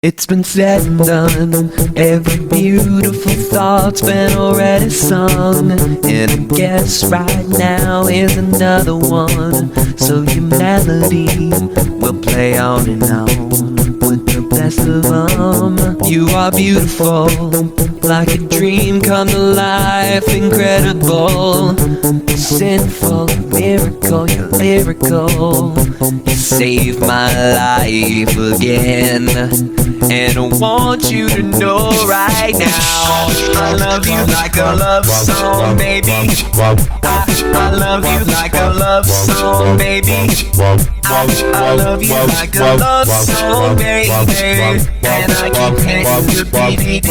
It's been said and done. Every beautiful thought's been already sung. And I guess right now is another one. So your melody will play on and on with the best of them. You are beautiful, like a dream come to life. Incredible, sinful, miracle, you're lyrical. You saved my life again. And I want you to know right now, I love you like a love song, baby. I love you like a love song, baby. I love you like a love song, baby. And I keep hitting your beat.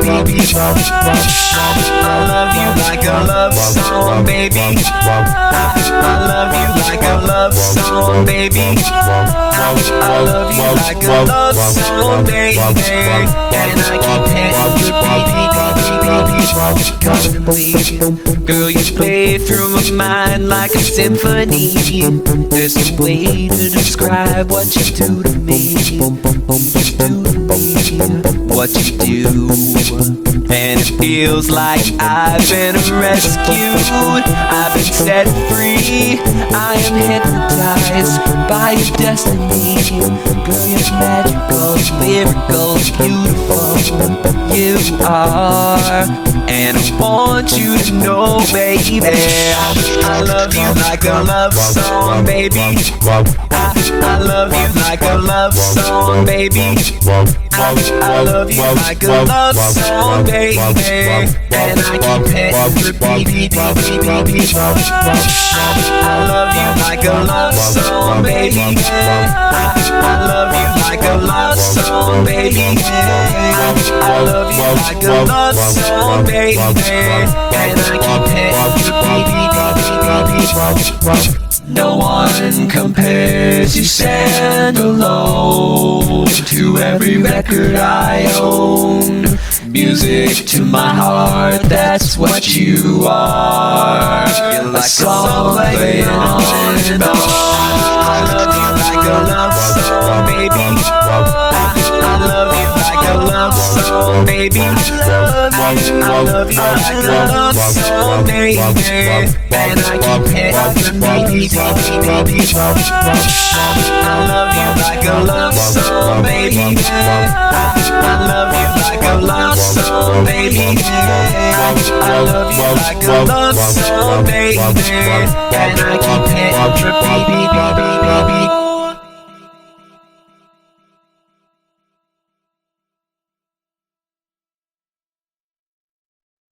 I love you like a love song, baby. I love you like a love song, baby. I love you like a love song, baby. And I keep hitting your beat constantly. Girl, you play through my mind like a symphony. There's no way to describe what you do to me. What you do. And it feels like I've been rescued. I've been set free. I am hypnotized by your destiny. Girl, you're magical, lyrical, beautiful. You are. And I want you to know, baby, I love you like a love song, baby. I love you like a love song, baby. I love you like a love song, baby. And I keep hitting repeat. I love you like a love song, baby. I love you like a love song, baby. I love you like a love song, baby. And I keep hitting repeat. No one compares, you stand alone to every record I own. Music to my heart, that's what you are. You're like a song playing on and on. I love you like a love song, baby. I love you like a love song, baby. I love you like a love song, baby. And I keep hitting repeat. I love you like a love song, baby. I love you like a love song, baby. I love you like a love song, baby. And I keep hitting repeat.